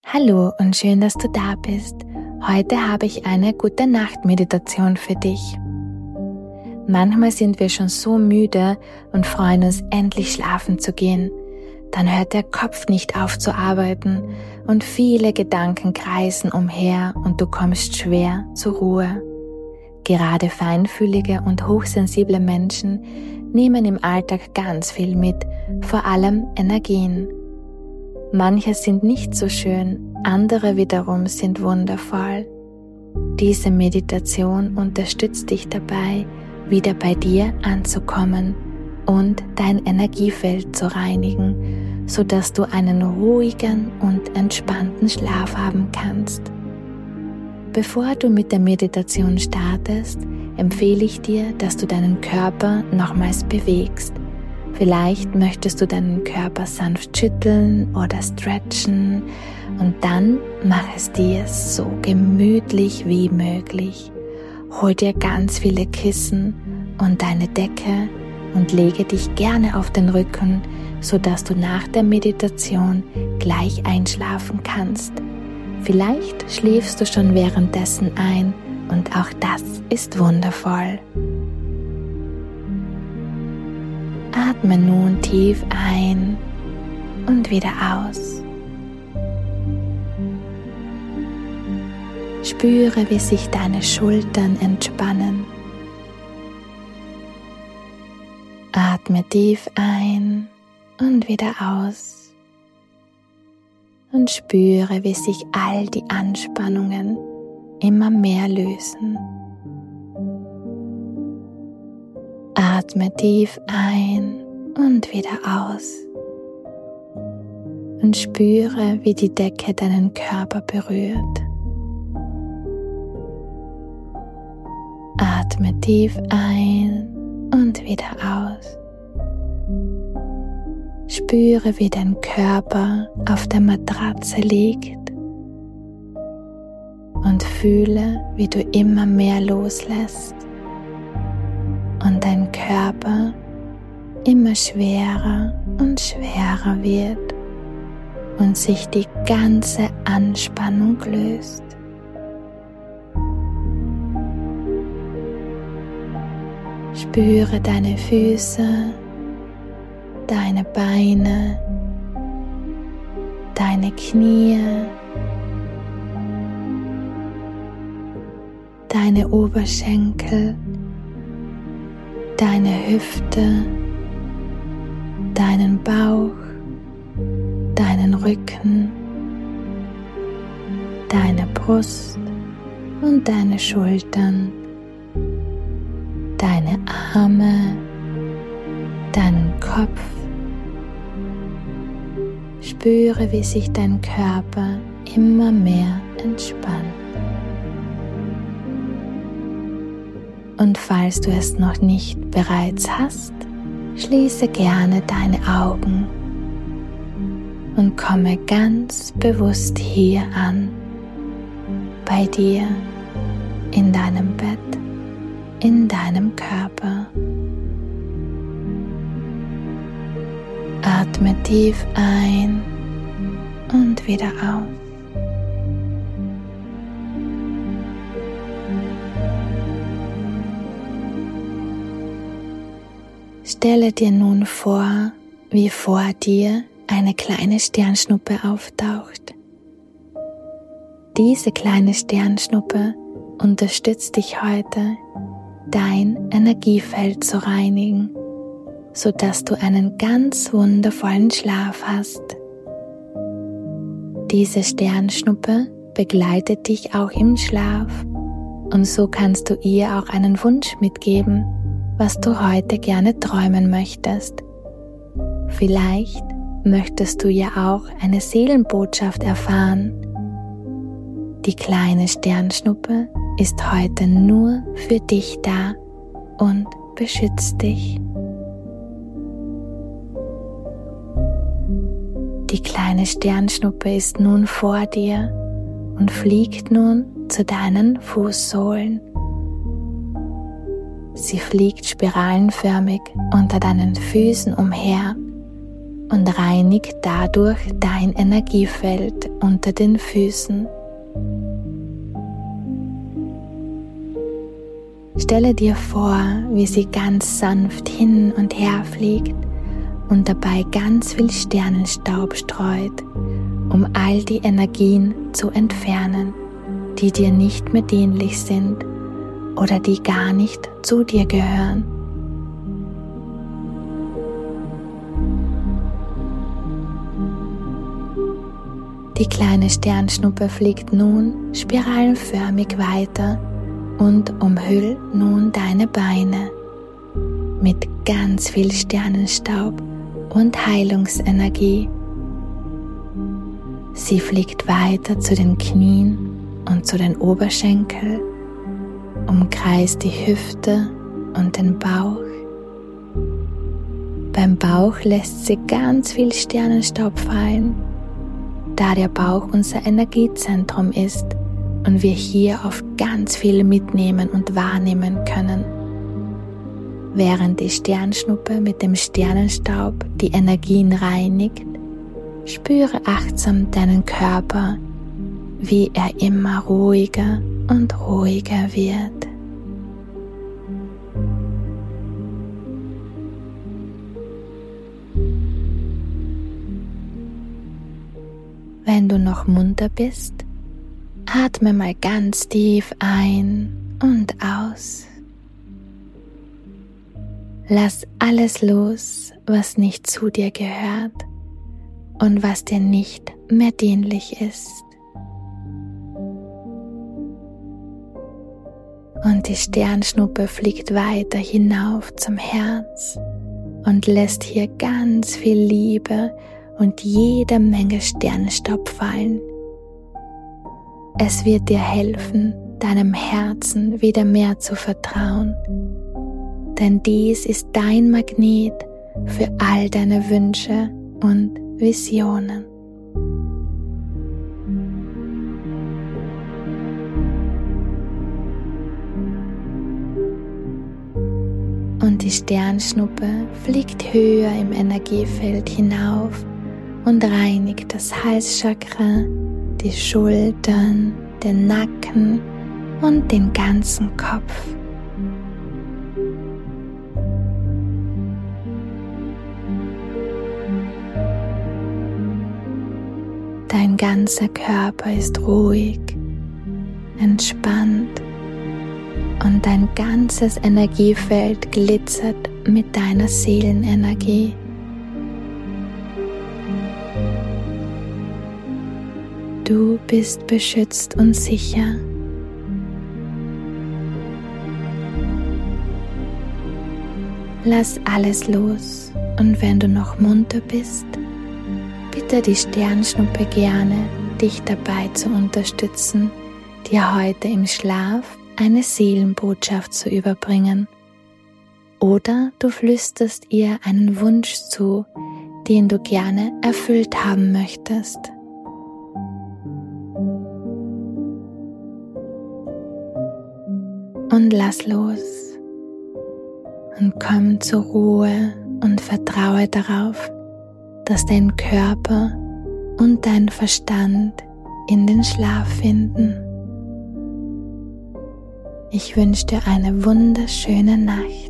Hallo und schön, dass du da bist. Heute habe ich eine Gute-Nacht-Meditation für dich. Manchmal sind wir schon so müde und freuen uns, endlich schlafen zu gehen. Dann hört der Kopf nicht auf zu arbeiten und viele Gedanken kreisen umher und du kommst schwer zur Ruhe. Gerade feinfühlige und hochsensible Menschen nehmen im Alltag ganz viel mit, vor allem Energien. Manche sind nicht so schön, andere wiederum sind wundervoll. Diese Meditation unterstützt dich dabei, wieder bei dir anzukommen und dein Energiefeld zu reinigen, sodass du einen ruhigen und entspannten Schlaf haben kannst. Bevor du mit der Meditation startest, empfehle ich dir, dass du deinen Körper nochmals bewegst. Vielleicht möchtest du deinen Körper sanft schütteln oder stretchen und dann mach es dir so gemütlich wie möglich. Hol dir ganz viele Kissen und deine Decke und lege dich gerne auf den Rücken, sodass du nach der Meditation gleich einschlafen kannst. Vielleicht schläfst du schon währenddessen ein und auch das ist wundervoll. Atme nun tief ein und wieder aus. Spüre, wie sich deine Schultern entspannen. Atme tief ein und wieder aus. Und spüre, wie sich all die Anspannungen immer mehr lösen. Atme tief ein und wieder aus und spüre, wie die Decke deinen Körper berührt. Atme tief ein und wieder aus. Spüre, wie dein Körper auf der Matratze liegt und fühle, wie du immer mehr loslässt und dein Körper immer schwerer und schwerer wird und sich die ganze Anspannung löst. Spüre deine Füße, deine Beine, deine Knie, deine Oberschenkel, deine Hüfte, deinen Bauch, deinen Rücken, deine Brust und deine Schultern, deine Arme, deinen Kopf. Spüre, wie sich dein Körper immer mehr entspannt. Und falls du es noch nicht bereits hast, schließe gerne deine Augen und komme ganz bewusst hier an, bei dir, in deinem Bett, in deinem Körper. Atme tief ein und wieder aus. Stelle dir nun vor, wie vor dir eine kleine Sternschnuppe auftaucht. Diese kleine Sternschnuppe unterstützt dich heute, dein Energiefeld zu reinigen, sodass du einen ganz wundervollen Schlaf hast. Diese Sternschnuppe begleitet dich auch im Schlaf und so kannst du ihr auch einen Wunsch mitgeben, was du heute gerne träumen möchtest. Vielleicht möchtest du ja auch eine Seelenbotschaft erfahren. Die kleine Sternschnuppe ist heute nur für dich da und beschützt dich. Die kleine Sternschnuppe ist nun vor dir und fliegt nun zu deinen Fußsohlen. Sie fliegt spiralenförmig unter deinen Füßen umher und reinigt dadurch dein Energiefeld unter den Füßen. Stelle dir vor, wie sie ganz sanft hin und her fliegt und dabei ganz viel Sternenstaub streut, um all die Energien zu entfernen, die dir nicht mehr dienlich sind oder die gar nicht zu dir gehören. Die kleine Sternschnuppe fliegt nun spiralenförmig weiter und umhüllt nun deine Beine mit ganz viel Sternenstaub und Heilungsenergie. Sie fliegt weiter zu den Knien und zu den Oberschenkeln, umkreist die Hüfte und den Bauch. Beim Bauch lässt sie ganz viel Sternenstaub fallen, da der Bauch unser Energiezentrum ist und wir hier oft ganz viel mitnehmen und wahrnehmen können. Während die Sternschnuppe mit dem Sternenstaub die Energien reinigt, spüre achtsam deinen Körper, wie er immer ruhiger und ruhiger wird. Wenn du noch munter bist, atme mal ganz tief ein und aus. Lass alles los, was nicht zu dir gehört und was dir nicht mehr dienlich ist. Und die Sternschnuppe fliegt weiter hinauf zum Herz und lässt hier ganz viel Liebe und jede Menge Sternenstaub fallen. Es wird dir helfen, deinem Herzen wieder mehr zu vertrauen, denn dies ist dein Magnet für all deine Wünsche und Visionen. Und die Sternschnuppe fliegt höher im Energiefeld hinauf und reinigt das Halschakra, die Schultern, den Nacken und den ganzen Kopf. Dein ganzer Körper ist ruhig, entspannt und dein ganzes Energiefeld glitzert mit deiner Seelenenergie. Du bist beschützt und sicher. Lass alles los und wenn du noch munter bist, bitte die Sternschnuppe gerne, dich dabei zu unterstützen, dir heute im Schlaf eine Seelenbotschaft zu überbringen. Oder du flüsterst ihr einen Wunsch zu, den du gerne erfüllt haben möchtest. Und lass los und komm zur Ruhe und vertraue darauf, dass dein Körper und dein Verstand in den Schlaf finden. Ich wünsche dir eine wunderschöne Nacht.